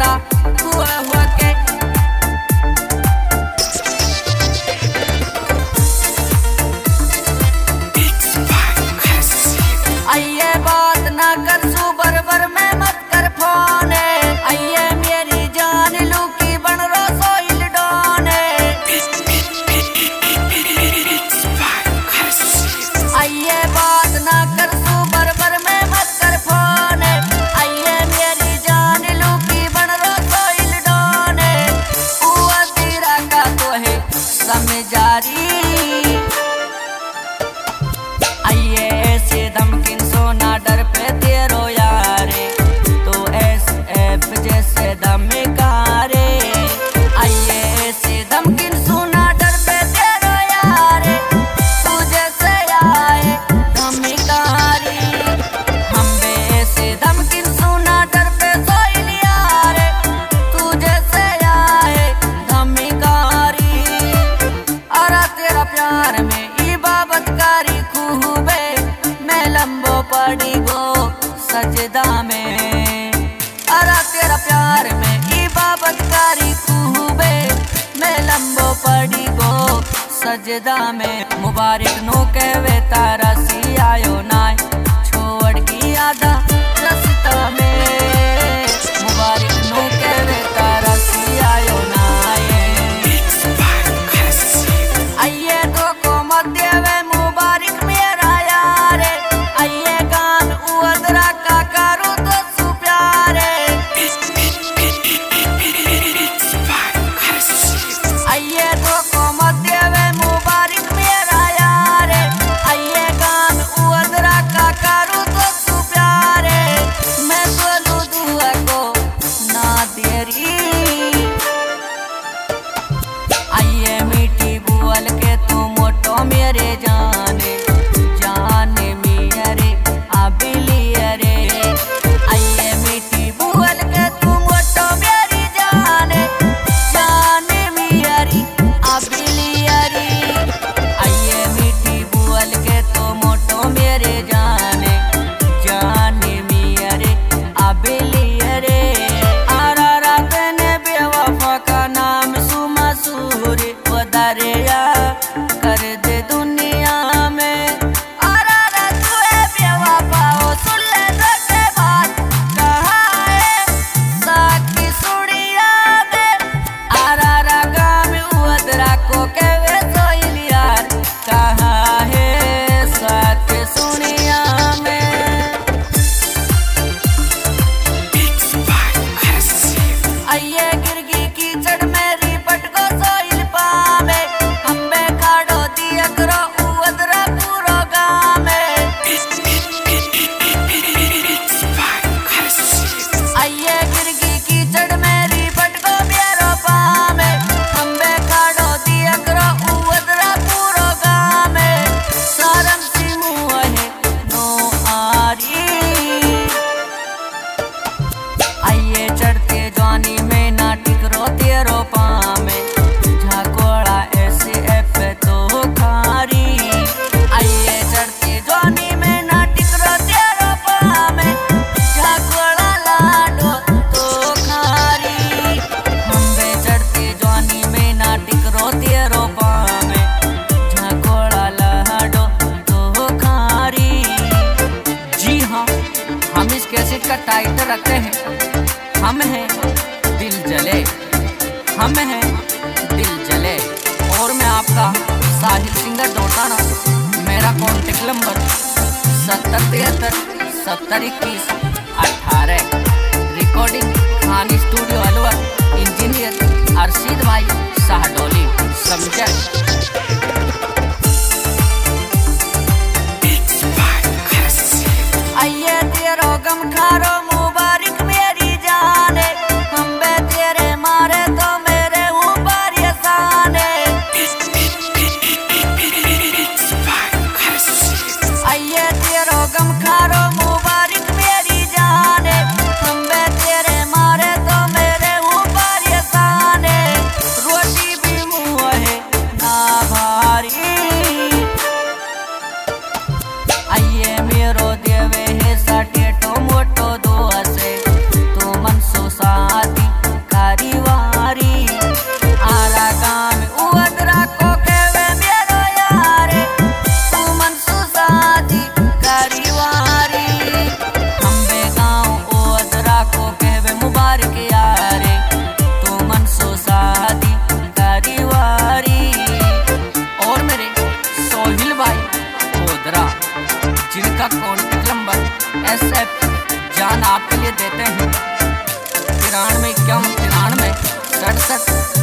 झगड़ा हुआ के। आइए बात ना कर सू बरबर में मत कर फोन, आइए मेरी जान लू की बन रो सोइल डोने। आइए बात ना कर सू बरबर में मत कर फोन, आइए मेरी जान लू की बन रो सोइल डोने। हुआ तेरा का तो है समझारी, आइए ऐसे धमकिन सोना डर पे तेरो यारे, तो SF जैसे धमकारे। आइए ऐसे धमकिन सोना डर पे तेरो यारे, तू जैसे आए धमकारी। हम बे ऐसे धमकिन सोना डर पे सोइल यारे, तू जैसे आए धमकारी। अरे तेरा प्यार में ई बाबतकारी खूबे मैं लंबो पड़ी गो सजदा में। अरे तेरा प्यार में ई बाबतकारी खूबे मैं लंबो पड़ी गो सजदा में। मुबारक नो कहवे तारा सी आयो नाय, छोड़ की आधा रस्ता में। मुबारक नो कहवे तारा सी आयो नाय, आइए तो को मत देवे मुबारक मेरा यारे। आइए गान उदरा का करूँ तो सु प्यारे, आइए तो को मत देवे मुबारक मेरा यारे। आइए गान उदरा का करूँ तो सु प्यारे, मैं तो दुआ को ना देरी। आइए मीठी बुअल के तू मोटो मेरे जाने जाने मेरे अबिलिया रे। आइए मीठी बुअल के तू मोटो मेरी जाने जाने मेरी अबिलिया रे। आइए मीठी बुअल के तू मोटो मेरे जाने जाने मेरे अबिलिया रे। आरा रात ने बेवफा का नाम सुमसूर दरिया कर दे दुनिया में। आरा रात हुए बेवफा हो सुन ले धोखे बात कहा है साकी सुनिया में। आरा रागा में उदरा को कहवे सोइल यार कहा है साकी सुनिया में। आइए गिरगी कीचड़ मेरी पटको सोइल पामे, हम बे काढ़ो दिया करो उदरा पूरो गामे। आइए गिरगी कीचड़ मेरी पटको बेरो पामे, हम बे काढ़ो दिया करो उदरा पूरो गामे। सारम सी मुँह है नो आरी, आइए चढ़ते जवानी में ना टिकरो तेरो पामे, झाकोड़ा SF तो खारी। आइए चढ़ते जवानी में ना टिकरो तेरो पामे, झाकोड़ा लाडो तो खारी। हम बे चढ़ते जवानी में ना टिकरो तेरो पामे, झाकोड़ा लाडो तो खारी। जी हाँ, हम इस कैसेट का टाइटल रखते हैं हम हैं दिल जले, हम हैं दिल जले। और मैं आपका साहिल सिंगर डोटाना, मेरा कॉन्टेक्ट नंबर 7073 7021 18। रिकॉर्डिंग खानी स्टूडियो अलवर, इंजीनियर अरशीद भाई शाहडोली समझे। आइए तेरो गम खारो मुबारक मेरी जाने, हम बे तेरे मारे तो मेरे ऊपर ये साने। आइए तेरो गम खारो मुबारक मेरी जाने, हम बे तेरे 93 91 93 67